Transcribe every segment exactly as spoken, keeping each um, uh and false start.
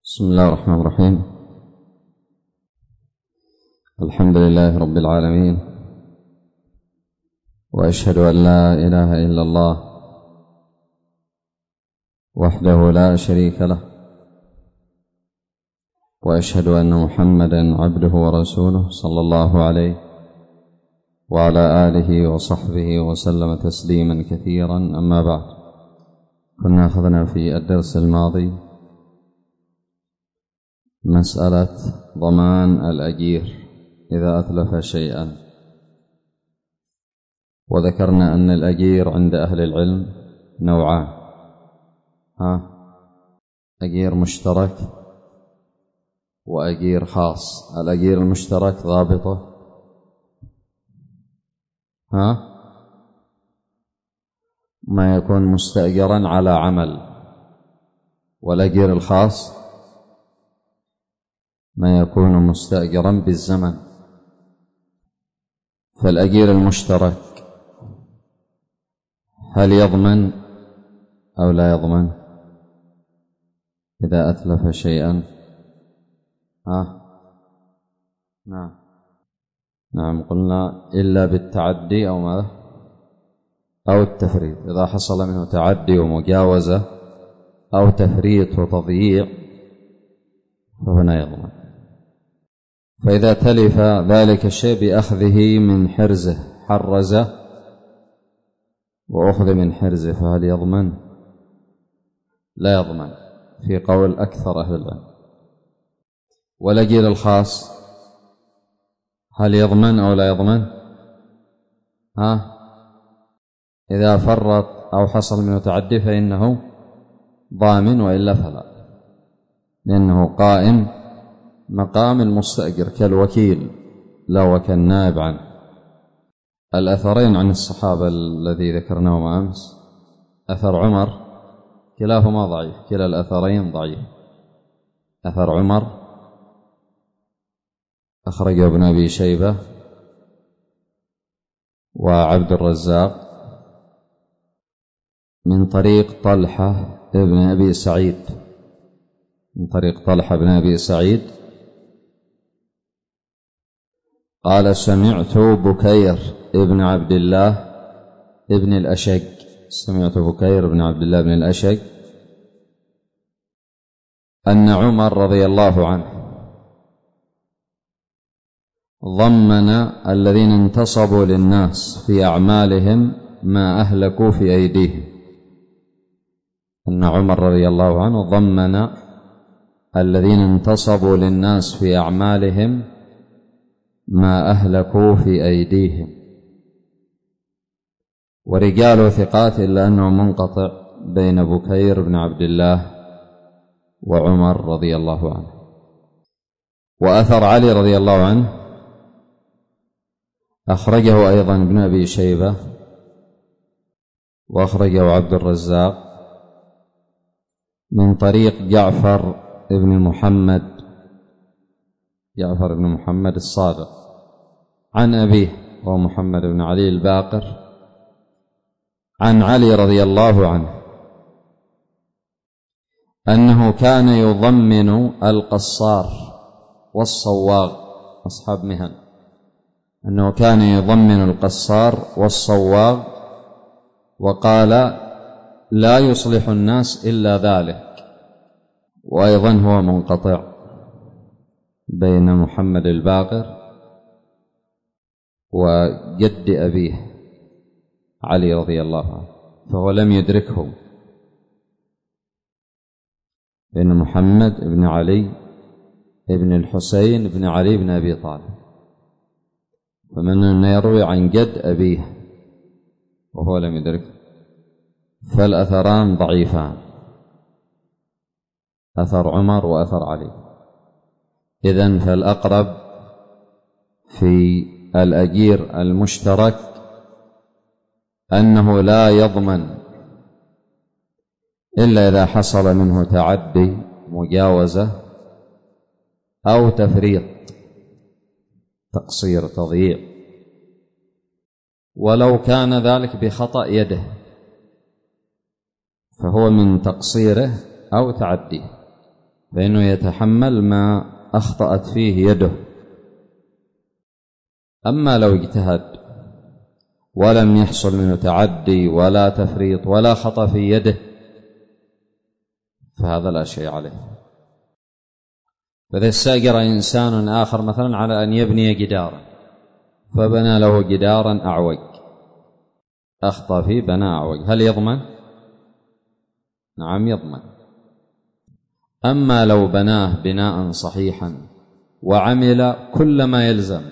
بسم الله الرحمن الرحيم. الحمد لله رب العالمين، وأشهد أن لا إله إلا الله وحده لا شريك له، وأشهد أن محمدا عبده ورسوله صلى الله عليه وعلى آله وصحبه وسلم تسليما كثيرا. أما بعد، كنا أخذنا في الدرس الماضي مسألة ضمان الأجير إذا أتلف شيئا، وذكرنا أن الأجير عند أهل العلم نوعان: ها أجير مشترك وأجير خاص. الأجير المشترك ضابطه ها ما يكون مستأجرا على عمل، والأجير الخاص ما يكون مستأجرا بالزمن. فالأجير المشترك هل يضمن أو لا يضمن إذا أتلف شيئا؟ ها نعم نعم قلنا إلا بالتعدي أو ماذا أو التفريط. إذا حصل منه تعدي ومجاوزة أو تفريط وتضييع فهنا يضمن. فإذا تلف ذلك الشيء بأخذه من حرزه، حرزه وأخذ من حرزه، فهل يضمن؟ لا يضمن في قول أكثر أهل العلم. والأجير الخاص هل يضمن أو لا يضمن؟ ها إذا فرط أو حصل منه تعدي فإنه ضامن، وإلا فلا، لأنه قائم مقام المستأجر كالوكيل لا وكالنائب عنه. الأثرين عن الصحابة الذي ذكرناهما أمس، أثر عمر كلاهما ضعيف، كلا الأثرين ضعيف. أثر عمر أخرجه ابن أبي شيبة وعبد الرزاق من طريق طلحة ابن أبي سعيد، من طريق طلحة بن أبي سعيد قال: سمعت بكير ابن عبد الله ابن الأشج، سمعت بكير ابن عبد الله بن الأشج أن عمر رضي الله عنه ضمن الذين انتصبوا للناس في أعمالهم ما أهلكوا في أيديهم. أن عمر رضي الله عنه ضمن الذين انتصبوا للناس في أعمالهم ما أهلكوا في أيديهم. ورجاله ثقات، إلا أنه منقطع بين بكير بن عبد الله وعمر رضي الله عنه. وأثر علي رضي الله عنه أخرجه أيضا ابن أبي شيبة وأخرجه عبد الرزاق من طريق جعفر ابن محمد، جعفر بن محمد الصادق، عن أبيه وهو محمد بن علي الباقر، عن علي رضي الله عنه أنه كان يضمن القصار والصواغ، أصحاب مهن، أنه كان يضمن القصار والصواغ، وقال: لا يصلح الناس إلا ذلك. وأيضا هو منقطع بين محمد الباقر وجد أبيه علي رضي الله عنه، فهو لم يدركه، بين محمد بن علي بن الحسين بن علي بن أبي طالب، فمن أن يروي عن جد أبيه وهو لم يدركه. فالأثران ضعيفان، أثر عمر وأثر علي. إذن فالأقرب في الأجير المشترك أنه لا يضمن إلا إذا حصل منه تعدي، مجاوزة أو تفريط، تقصير، تضييع، ولو كان ذلك بخطأ يده فهو من تقصيره أو تعديه. فإنه يتحمل ما أخطأت فيه يده. أما لو اجتهد ولم يحصل منه تعدي ولا تفريط ولا خطأ في يده فهذا لا شيء عليه. فإذا استأجر إنسان آخر مثلا على أن يبني جدارا فبنى له جدارا أعوج، أخطأ فيه بنى أعوج، هل يضمن؟ نعم يضمن. أما لو بناه بناء صحيحا وعمل كل ما يلزم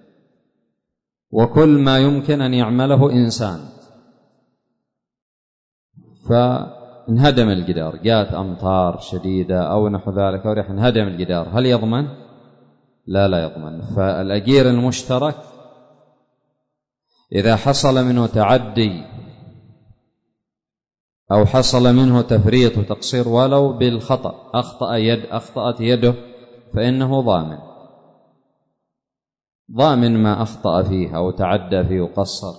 وكل ما يمكن أن يعمله إنسان فانهدم الجدار، جاءت أمطار شديدة أو نحو ذلك أو ريح انهدم الجدار، هل يضمن؟ لا لا يضمن. فالأجير المشترك إذا حصل منه تعدي أو حصل منه تفريط وتقصير ولو بالخطأ، أخطأ يد أخطأت يده، فإنه ضامن ضامن ما أخطأ فيه أو تعدى فيه وقصر.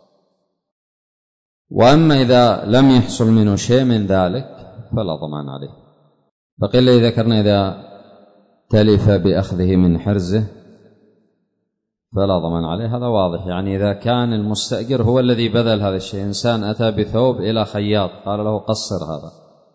وأما إذا لم يحصل منه شيء من ذلك فلا ضمان عليه. فقيل لي ذكرنا إذا تلف بأخذه من حرزه فلا ضمان عليه، هذا واضح. يعني إذا كان المستأجر هو الذي بذل هذا الشيء، إنسان أتى بثوب إلى خياط قال له قصر هذا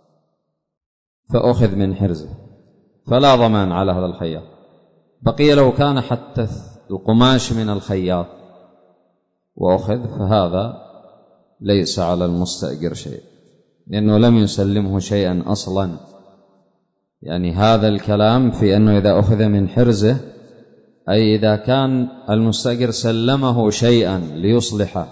فأخذ من حرزه فلا ضمان على هذا الخياط. بقي لو كان حتى القماش من الخياط وأخذ فهذا ليس على المستأجر شيء، لأنه لم يسلمه شيئا أصلا. يعني هذا الكلام في أنه إذا أخذ من حرزه أي إذا كان المستأجر سلمه شيئا ليصلحه.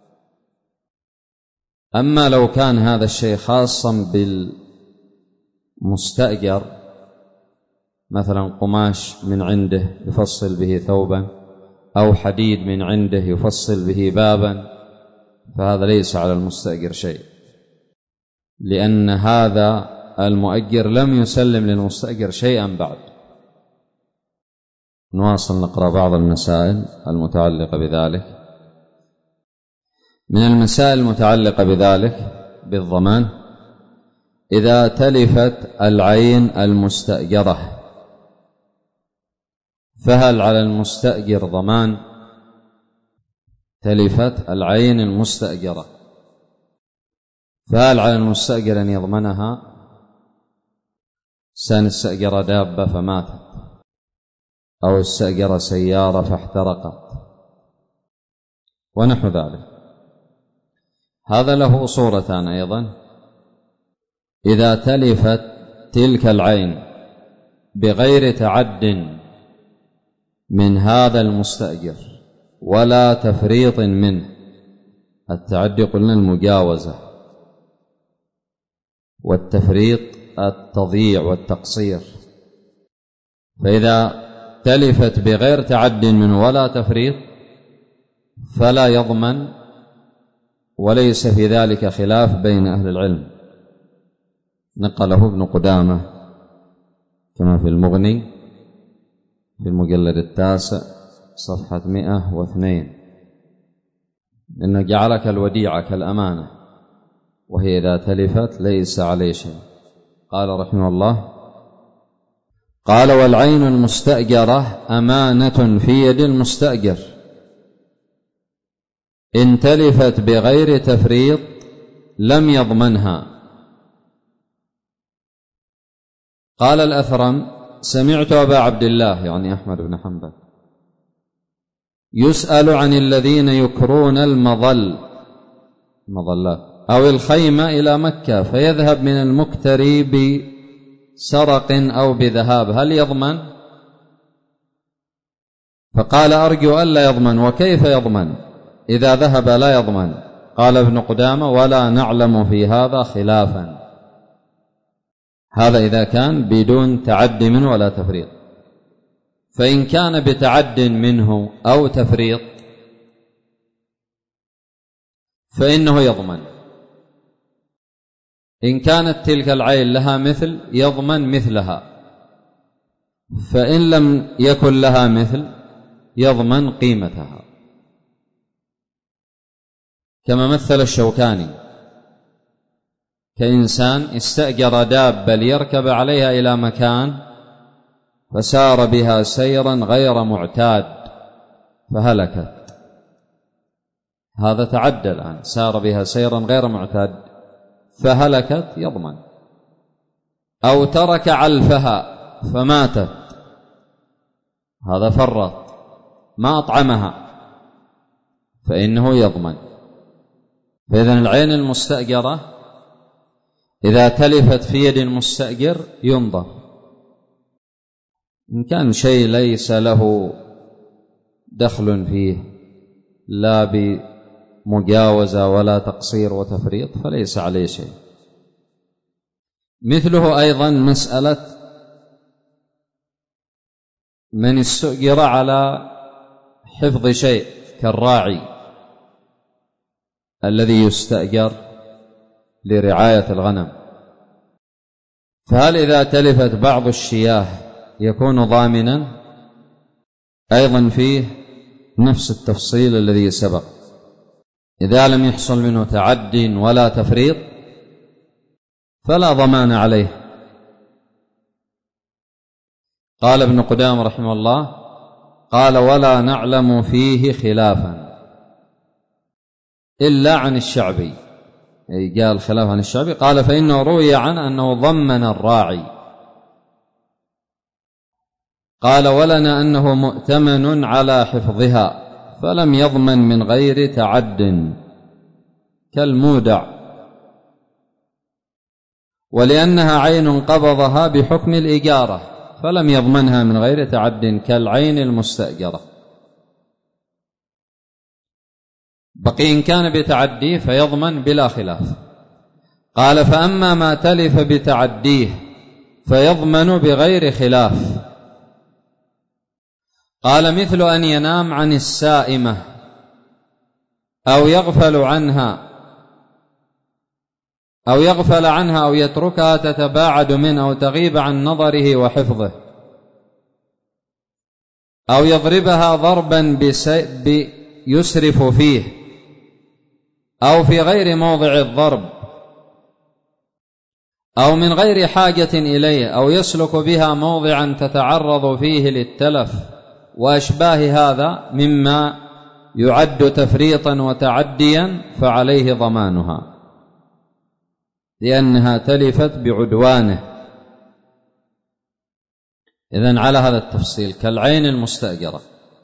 أما لو كان هذا الشيء خاصا بالمستأجر، مثلا قماش من عنده يفصل به ثوبا أو حديد من عنده يفصل به بابا، فهذا ليس على المستأجر شيء، لأن هذا المؤجر لم يسلم للمستأجر شيئا بعد. نواصل نقرأ بعض المسائل المتعلقة بذلك. من المسائل المتعلقة بذلك بالضمان: إذا تلفت العين المستأجرة فهل على المستأجر ضمان؟ تلفت العين المستأجرة فهل على المستأجر أن يضمنها؟ إنسان استأجر دابة فماتت أو استأجر سيارة فاحترقت ونحو ذلك، هذا له صورتان أيضا. إذا تلفت تلك العين بغير تعد من هذا المستأجر ولا تفريط منه، التعدي قلنا المجاوزة، والتفريط التضييع والتقصير. فإذا تلفت بغير تعد منه ولا تفريط فلا يضمن، وليس في ذلك خلاف بين أهل العلم، نقله ابن قدامة كما في المغني في المجلد التاسع صفحة مئة واثنين، إنه جعلك الوديعة كالأمانة، وهي إذا تلفت ليس عليه شيء. قال رحمه الله: قال: والعين المستأجرة أمانة في يد المستأجر إن تلفت بغير تفريط لم يضمنها. قال الأثرم: سمعت أبا عبد الله يعني أحمد بن حنبل يسأل عن الذين يكرون المظل مظلات أو الخيمة إلى مكة فيذهب من المكتري بسرق أو بذهاب، هل يضمن؟ فقال: أرجو ألا يضمن. وكيف يضمن إذا ذهب لا يضمن؟ قال ابن قدامة: ولا نعلم في هذا خلافا. هذا إذا كان بدون تعد منه ولا تفريط. فإن كان بتعد منه أو تفريط فإنه يضمن. إن كانت تلك العين لها مثل يضمن مثلها، فإن لم يكن لها مثل يضمن قيمتها، كما مثل الشوكاني كإنسان استأجر دابة ليركب عليها إلى مكان فسار بها سيرا غير معتاد فهلكت، هذا تعدى الآن، سار بها سيرا غير معتاد فهلكت يضمن. أو ترك علفها فماتت، هذا فرط ما أطعمها فإنه يضمن. فإذن العين المستأجرة إذا تلفت في يد المستأجر ينظر، إن كان شيء ليس له دخل فيه لا بمجاوزة ولا تقصير وتفريط فليس عليه شيء. مثله أيضا مسألة من استؤجر على حفظ شيء كالراعي الذي يستأجر لرعاية الغنم، فهل إذا تلفت بعض الشياه يكون ضامنا؟ أيضا فيه نفس التفصيل الذي سبق، إذا لم يحصل منه تعد ولا تفريط فلا ضمان عليه. قال ابن قدامة رحمه الله قال ولا نعلم فيه خلافا إلا عن الشعبي، أي قال خلاف عن الشعبي، قال فإنه روي عن أنه ضمن الراعي، قال ولنا أنه مؤتمن على حفظها فلم يضمن من غير تعد كالمودع، ولأنها عين قبضها بحكم الإجارة فلم يضمنها من غير تعد كالعين المستأجرة. بقي إن كان بتعديه فيضمن بلا خلاف. قال فأما ما تلف بتعديه فيضمن بغير خلاف. قال مثل أن ينام عن السائمة أو يغفل عنها أو يغفل عنها أو يتركها تتباعد منه أو تغيب عن نظره وحفظه، أو يضربها ضربا يسرف فيه أو في غير موضع الضرب أو من غير حاجة إليه، أو يسلك بها موضعا تتعرض فيه للتلف وأشباه هذا مما يعد تفريطا وتعديا فعليه ضمانها لأنها تلفت بعدوانه. إذن على هذا التفصيل كالعين المستأجرة.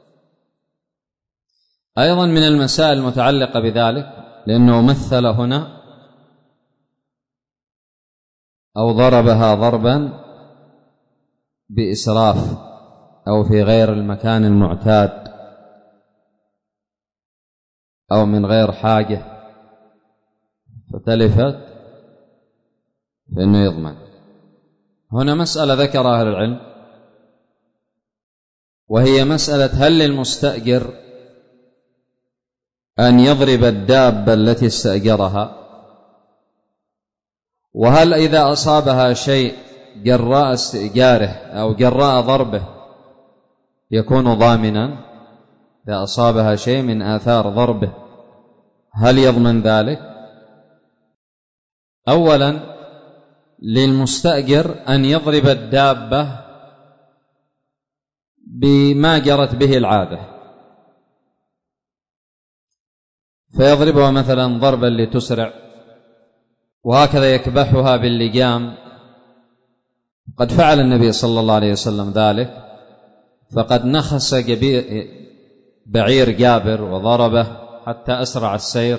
أيضا من المسائل المتعلقة بذلك، لأنه مثل هنا أو ضربها ضربا بإسراف أو في غير المكان المعتاد أو من غير حاجة فتلفت فإنه يضمن. هنا مسألة ذكرها أهل العلم، وهي مسألة هل للمستأجر أن يضرب الدابة التي استأجرها، وهل إذا أصابها شيء جراء استئجاره أو جراء ضربه يكون ضامنا؟ إذا أصابها شيء من آثار ضربه هل يضمن ذلك؟ أولا للمستأجر أن يضرب الدابة بما جرت به العادة، فيضربها مثلا ضربا لتسرع، وهكذا يكبحها باللجام. قد فعل النبي صلى الله عليه وسلم ذلك، فقد نخس بعير جابر وضربه حتى أسرع السير.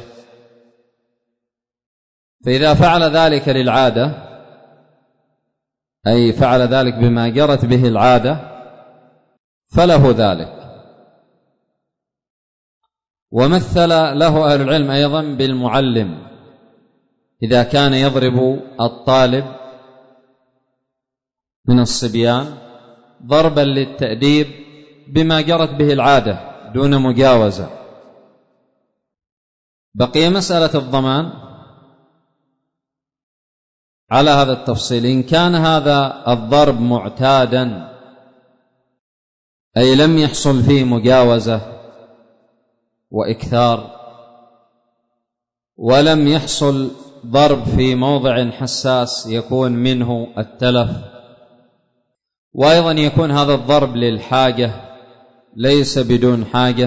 فإذا فعل ذلك للعادة أي فعل ذلك بما جرت به العادة فله ذلك. ومثل له أهل العلم أيضا بالمعلم إذا كان يضرب الطالب من الصبيان ضربا للتأديب بما جرت به العادة دون مجاوزة. بقي مسألة الضمان على هذا التفصيل. إن كان هذا الضرب معتادا أي لم يحصل فيه مجاوزة وإكثار، ولم يحصل ضرب في موضع حساس يكون منه التلف، وأيضا يكون هذا الضرب للحاجة ليس بدون حاجة.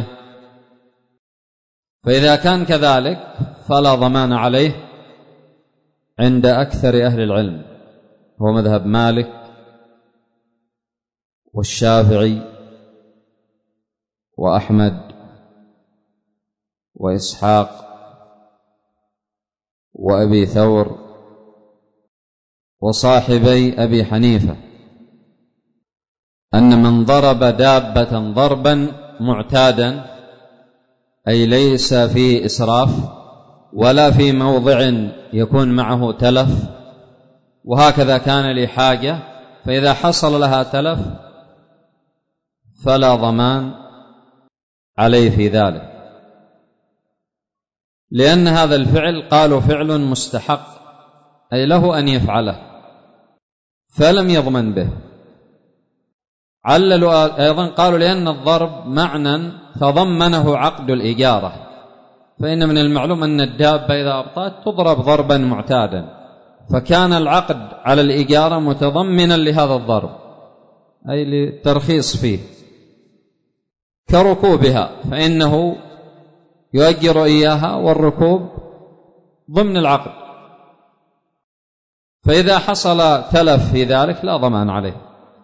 فإذا كان كذلك فلا ضمان عليه عند أكثر أهل العلم، هو مذهب مالك والشافعي وأحمد وإسحاق وأبي ثور وصاحبي أبي حنيفة، أن من ضرب دابة ضربا معتادا أي ليس فيه إسراف ولا في موضع يكون معه تلف، وهكذا كان لحاجة، فإذا حصل لها تلف فلا ضمان عليه في ذلك، لأن هذا الفعل قالوا فعل مستحق أي له أن يفعله فلم يضمن به. عللوا أيضا قالوا لأن الضرب معنى تضمنه عقد الإجارة، فإن من المعلوم أن الدابة إذا أبطأت تضرب ضربا معتادا، فكان العقد على الإجارة متضمنا لهذا الضرب أي للترخيص فيه، كركوبها فإنه يؤجر إياها والركوب ضمن العقد، فإذا حصل تلف في ذلك لا ضمان عليه.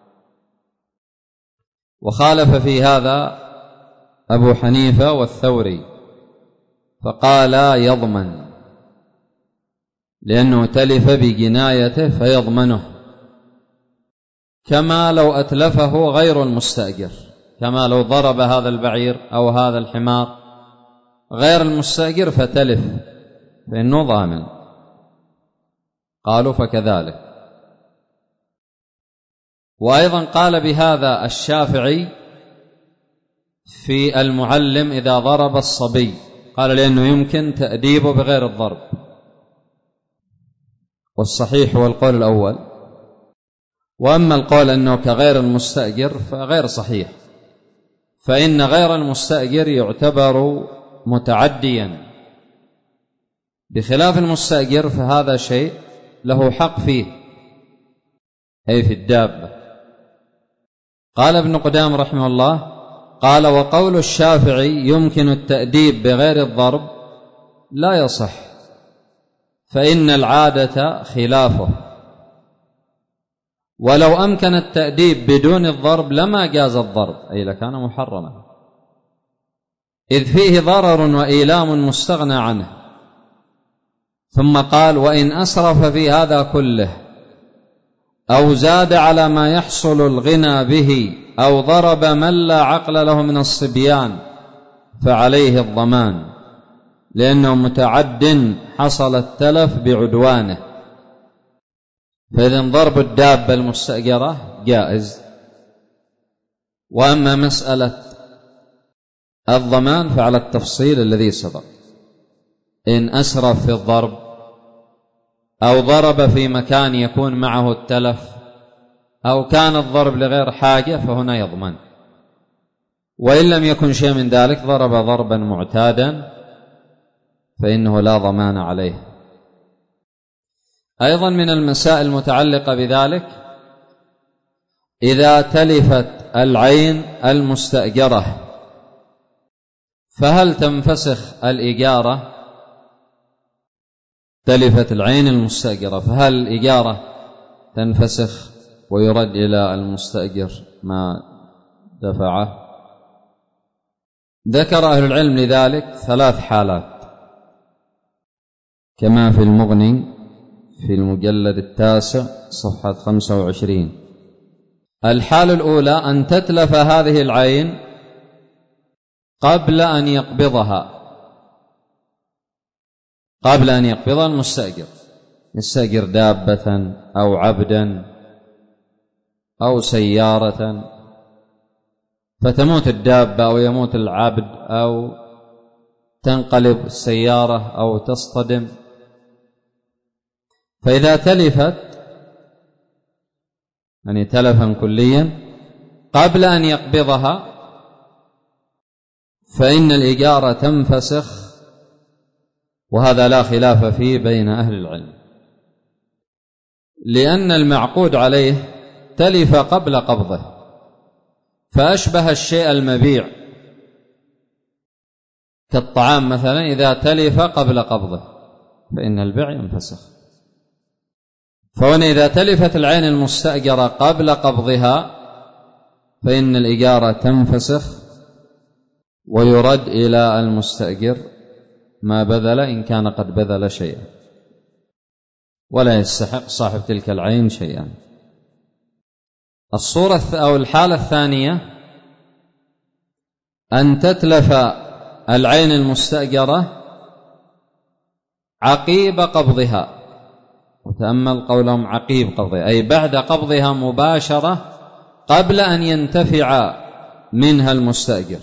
وخالف في هذا أبو حنيفة والثوري فقال يضمن لأنه تلف بجنايته فيضمنه، كما لو أتلفه غير المستأجر، كما لو ضرب هذا البعير أو هذا الحمار غير المستأجر فتلف فإنه ضامن. قالوا فكذلك. وأيضا قال بهذا الشافعي في المعلم إذا ضرب الصبي، قال لأنه يمكن تأديبه بغير الضرب، والصحيح هو القول الأول، وأما القول أنه كغير المستأجر فغير صحيح، فإن غير المستأجر يعتبر متعديا، بخلاف المستأجر فهذا شيء له حق فيه أي في الدابة. قال ابن قدام رحمه الله قال وقول الشافعي يمكن التأديب بغير الضرب لا يصح، فإن العادة خلافه، ولو أمكن التأديب بدون الضرب لما جاز الضرب أي لكان محرما، إذ فيه ضرر وإيلام مستغنى عنه. ثم قال وإن أسرف في هذا كله أو زاد على ما يحصل الغنى به أو ضرب من لا عقل له من الصبيان فعليه الضمان، لأنه متعد حصل التلف بعدوانه، فإذن ضرب الدابة المستأجرة جائز. وأما مسألة الضمان فعلى التفصيل الذي سبق، إن أسرف في الضرب أو ضرب في مكان يكون معه التلف أو كان الضرب لغير حاجة فهنا يضمن، وإن لم يكن شيء من ذلك ضرب ضربا معتادا فإنه لا ضمان عليه. أيضا من المسائل المتعلقة بذلك إذا تلفت العين المستأجرة فهل تنفسخ الإجارة؟ تلفت العين المستأجرة فهل الإجارة تنفسخ ويرد إلى المستأجر ما دفعه؟ ذكر أهل العلم لذلك ثلاث حالات كما في المغني في المجلد التاسع صفحة خمسة وعشرين. الحالة الأولى أن تتلف هذه العين قبل أن يقبضها، قبل أن يقبضها المستأجر، يستأجر دابة أو عبدا أو سيارة، فتموت الدابة أو يموت العبد أو تنقلب السيارة أو تصطدم، فإذا تلفت يعني تلفا كليا قبل أن يقبضها فإن الإجارة تنفسخ وهذا لا خلاف فيه بين أهل العلم، لأن المعقود عليه تلف قبل قبضه، فأشبه الشيء المبيع كالطعام مثلا، إذا تلف قبل قبضه فإن البيع ينفسخ. فهنا إذا تلفت العين المستأجرة قبل قبضها فإن الإجارة تنفسخ ويرد إلى المستأجر ما بذل إن كان قد بذل شيئا، ولا يستحق صاحب تلك العين شيئا. الصورة أو الحالة الثانية أن تتلف العين المستأجرة عقيب قبضها، وتأمل قولهم عقيب قبضها أي بعد قبضها مباشرة قبل أن ينتفع منها المستأجر.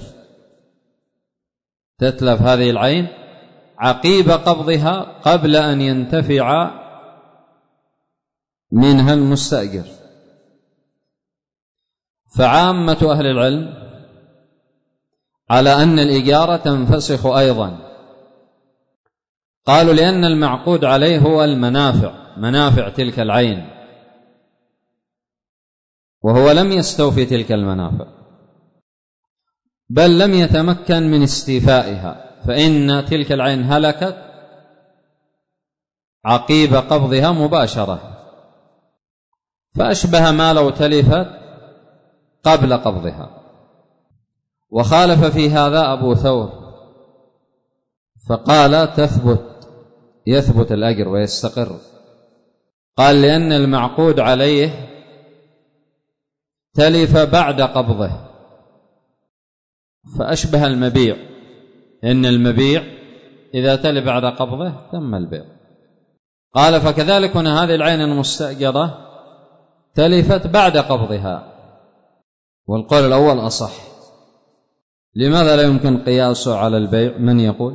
تتلف هذه العين عقيب قبضها قبل أن ينتفع منها المستأجر. فعامة أهل العلم على أن الإجارة تنفسخ أيضا، قالوا لأن المعقود عليه هو المنافع، منافع تلك العين، وهو لم يستوفي تلك المنافع بل لم يتمكن من استيفائها، فإن تلك العين هلكت عقيب قبضها مباشرة، فأشبه ما لو تلفت قبل قبضها. وخالف في هذا أبو ثور فقال تثبت يثبت الأجر ويستقر، قال لأن المعقود عليه تلف بعد قبضه فأشبه المبيع، إن المبيع إذا تلف بعد قبضه تم البيع. قال فكذلك هنا هذه العين المستأجرة تلفت بعد قبضها، والقول الأول أصح. لماذا لا يمكن قياسه على البيع؟ من يقول؟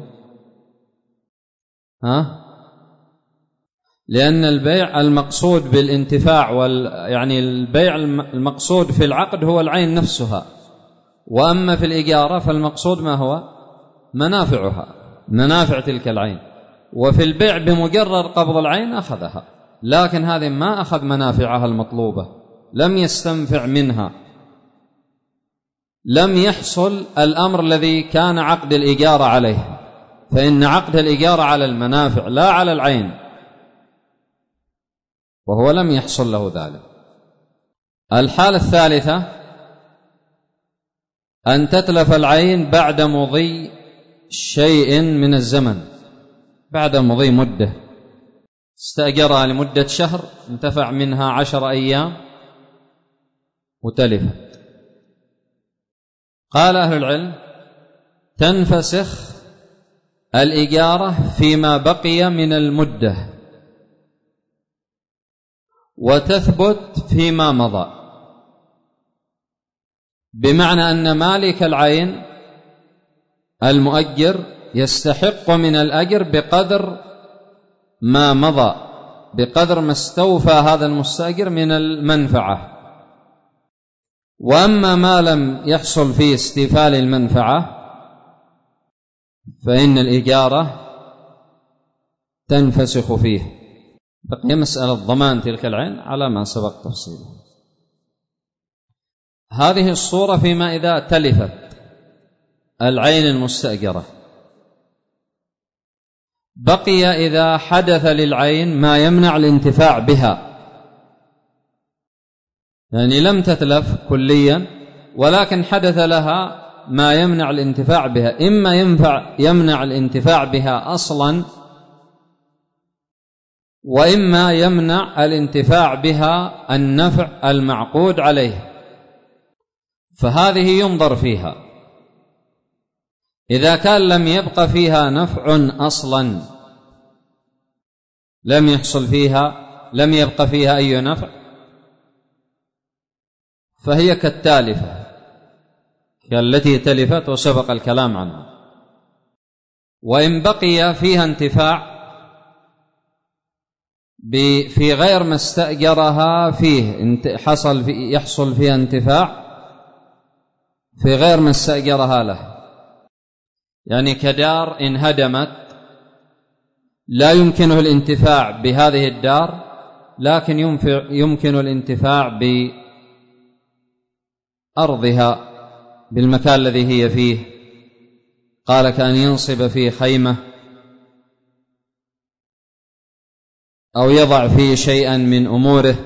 ها؟ لأن البيع المقصود بالانتفاع وال... يعني البيع المقصود في العقد هو العين نفسها، وأما في الإجارة فالمقصود ما هو؟ منافعها، منافع تلك العين. وفي البيع بمجرد قبض العين أخذها، لكن هذه ما أخذ منافعها المطلوبة، لم يستنفع منها، لم يحصل الأمر الذي كان عقد الإجارة عليه، فإن عقد الإجارة على المنافع لا على العين، وهو لم يحصل له ذلك. الحالة الثالثة أن تتلف العين بعد مضي شيء من الزمن، بعد مضي مدة، استأجرها لمدة شهر انتفع منها عشر أيام وتلفت. قال أهل العلم تنفسخ الإجارة فيما بقي من المدة وتثبت فيما مضى، بمعنى أن مالك العين المؤجر يستحق من الأجر بقدر ما مضى، بقدر ما استوفى هذا المستأجر من المنفعة. وأما ما لم يحصل فيه استيفاء المنفعة فإن الإجارة تنفسخ فيه. بقي مسألة ضمان تلك العين على ما سبق تفصيله. هذه الصورة فيما إذا تلفت العين المستأجرة. بقي إذا حدث للعين ما يمنع الانتفاع بها، يعني لم تتلف كليا ولكن حدث لها ما يمنع الانتفاع بها، إما ينفع يمنع الانتفاع بها أصلا، وإما يمنع الانتفاع بها النفع المعقود عليه، فهذه ينظر فيها. إذا كان لم يبق فيها نفع أصلا، لم يحصل فيها، لم يبق فيها أي نفع، فهي كالتالفة كالتي تلفت وسبق الكلام عنها. وإن بقي فيها انتفاع في غير ما استأجرها فيه، حصل في يحصل فيها انتفاع في غير ما استأجرها له، يعني كدار انهدمت لا يمكنه الانتفاع بهذه الدار، لكن يمكن الانتفاع بأرضها، بالمكان الذي هي فيه. قال كأن ينصب فيه خيمة أو يضع فيه شيئا من أموره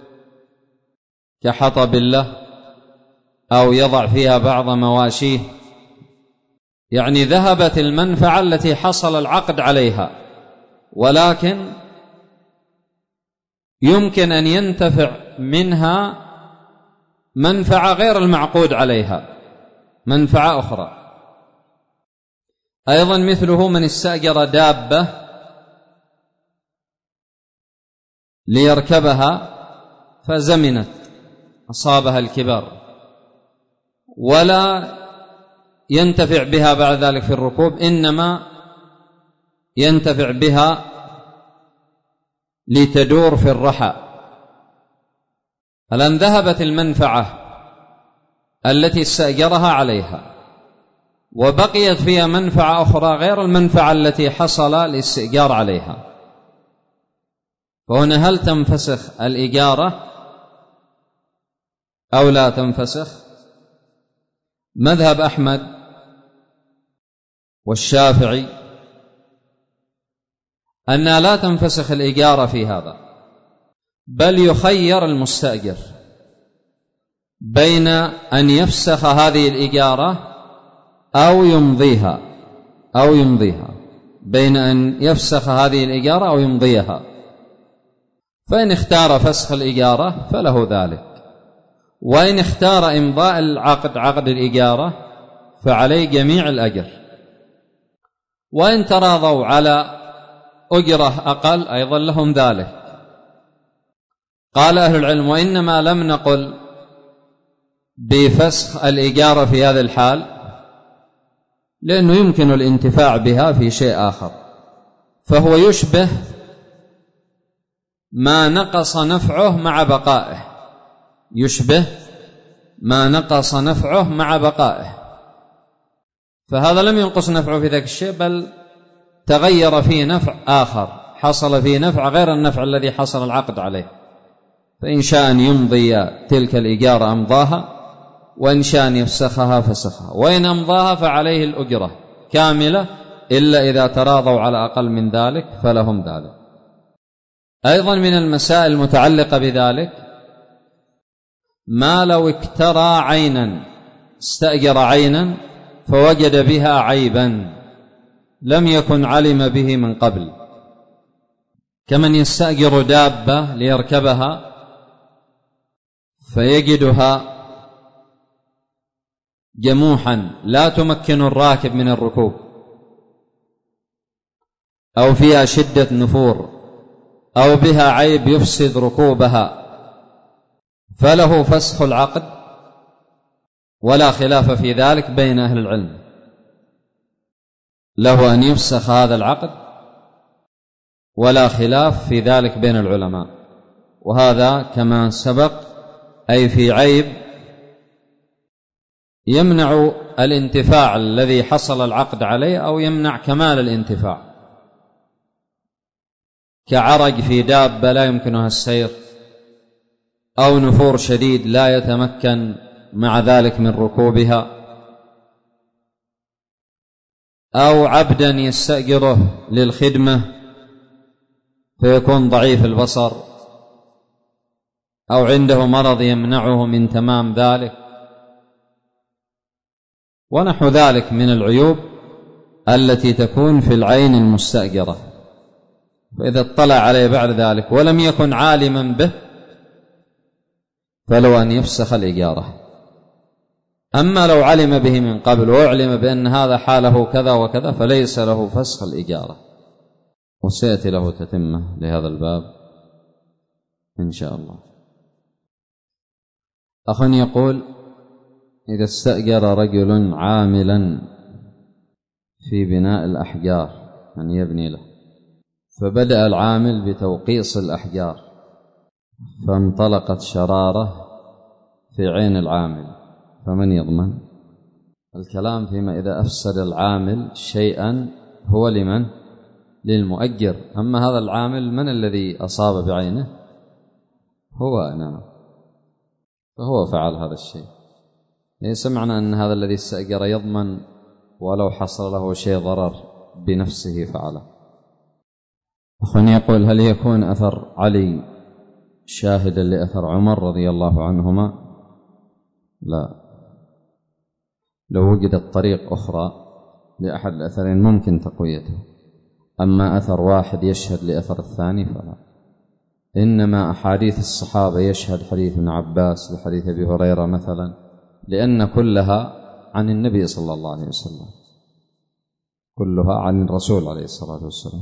كحطب له، أو يضع فيها بعض مواشيه، يعني ذهبت المنفعة التي حصل العقد عليها، ولكن يمكن أن ينتفع منها منفعة غير المعقود عليها، منفعة أخرى. أيضا مثله من استأجر دابة ليركبها فزمنت، أصابها الكبر، ولا ينتفع بها بعد ذلك في الركوب، إنما ينتفع بها لتدور في الرحى. الآن ذهبت المنفعة التي استأجرها عليها، وبقيت فيها منفعة أخرى غير المنفعة التي حصل الاستئجار عليها، فهنا هل تنفسخ الإجارة أو لا تنفسخ؟ مذهب أحمد والشافعي أنها لا تنفسخ الإجارة في هذا، بل يخير المستأجر بين أن يفسخ هذه الإجارة أو يمضيها أو يمضيها بين أن يفسخ هذه الإجارة أو يمضيها. فإن اختار فسخ الإجارة فله ذلك، وإن اختار إمضاء العقد عقد الإجارة فعليه جميع الأجر. وإن تراضوا على أجرة أقل أيضا لهم ذلك. قال أهل العلم: وإنما لم نقل بفسخ الإجارة في هذا الحال لأنه يمكن الانتفاع بها في شيء آخر، فهو يشبه ما نقص نفعه مع بقائه، يشبه ما نقص نفعه مع بقائه، فهذا لم ينقص نفعه في ذاك الشيء، بل تغير فيه نفع آخر، حصل فيه نفع غير النفع الذي حصل العقد عليه، فإن شاء أن يمضي تلك الإجارة أمضاها، وإن شاء أن يفسخها فسخها، وإن أمضاها فعليه الأجرة كاملة، إلا إذا تراضوا على أقل من ذلك فلهم ذلك. أيضا من المسائل المتعلقة بذلك ما لو اكترى عينا، استأجر عينا فوجد بها عيبا لم يكن علم به من قبل، كمن يستأجر دابة ليركبها فيجدها جموحا لا تمكن الراكب من الركوب، أو فيها شدة نفور، أو بها عيب يفسد ركوبها، فله فسخ العقد ولا خلاف في ذلك بين أهل العلم، له أن يفسخ هذا العقد ولا خلاف في ذلك بين العلماء. وهذا كما سبق أي في عيب يمنع الانتفاع الذي حصل العقد عليه أو يمنع كمال الانتفاع، كعرج في دابة لا يمكنها السير، أو نفور شديد لا يتمكن مع ذلك من ركوبها، أو عبدا يستأجره للخدمة فيكون ضعيف البصر، أو عنده مرض يمنعه من تمام ذلك، ونحو ذلك من العيوب التي تكون في العين المستأجرة. فإذا اطلع عليه بعد ذلك ولم يكن عالما به فلو أن يفسخ الإجارة. أما لو علم به من قبل وأعلم بأن هذا حاله كذا وكذا فليس له فسخ الإجارة. وسيأتي له تتمة لهذا الباب إن شاء الله. أخ يقول: إذا استأجر رجل عاملا في بناء الأحجار، أن يبني له، فبدأ العامل بتوقيص الأحجار فانطلقت شرارة في عين العامل، فمن يضمن؟ الكلام فيما إذا أفسد العامل شيئا هو لمن؟ للمؤجر. أما هذا العامل من الذي أصاب بعينه؟ هو. نعم، فهو فعل هذا الشيء. ليس معنى أن هذا الذي استأجر يضمن ولو حصل له شيء ضرر بنفسه فعله. أخواني يقول: هل يكون أثر علي شاهدا لأثر عمر رضي الله عنهما؟ لا، لو وجدت طريق أخرى لأحد الأثرين ممكن تقويته، أما أثر واحد يشهد لأثر الثاني فلا. إنما أحاديث الصحابة يشهد حديث ابن عباس لحديث أبي هريرة مثلا، لأن كلها عن النبي صلى الله عليه وسلم، كلها عن الرسول عليه الصلاة والسلام.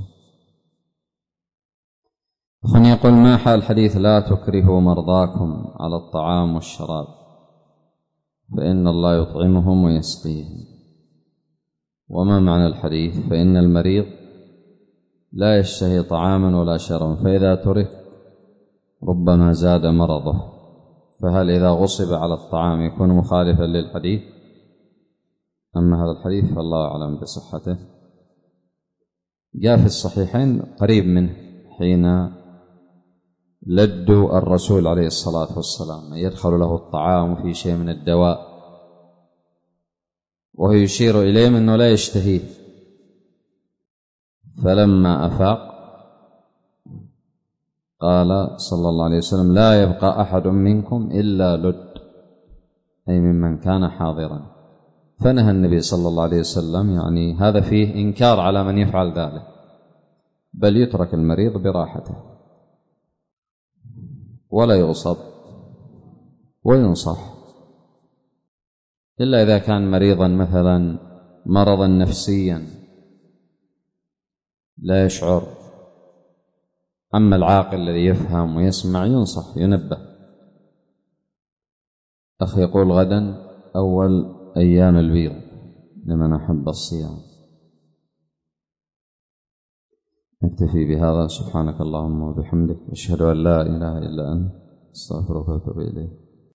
أخواني يقول: ما حال حديث لا تكرهوا مرضاكم على الطعام والشراب فإن الله يطعمهم ويسقيهم؟ وما معنى الحديث؟ فإن المريض لا يشتهي طعاما ولا شرابا، فإذا ترك ربما زاد مرضه، فهل إذا غصب على الطعام يكون مخالفا للحديث؟ أما هذا الحديث فالله أعلم بصحته. جاء في الصحيحين قريب منه حين لدوا الرسول عليه الصلاة والسلام يدخل له الطعام في شيء من الدواء وهو يشير إليهم أنه لا يشتهيه، فلما أفاق قال صلى الله عليه وسلم: لا يبقى أحد منكم إلا لد، أي ممن كان حاضرا. فنهى النبي صلى الله عليه وسلم، يعني هذا فيه إنكار على من يفعل ذلك، بل يترك المريض براحته ولا يغصب وينصح، إلا إذا كان مريضا مثلا مرضا نفسيا لا يشعر. أما العاقل الذي يفهم ويسمع ينصح ينبه. أخي يقول: غدا أول أيام البيض لمن أحب الصيام. نكتفي بهذا. سبحانك اللهم وبحمدك، أشهد أن لا إله إلا أنت، أستغفرك وأتوب إليك.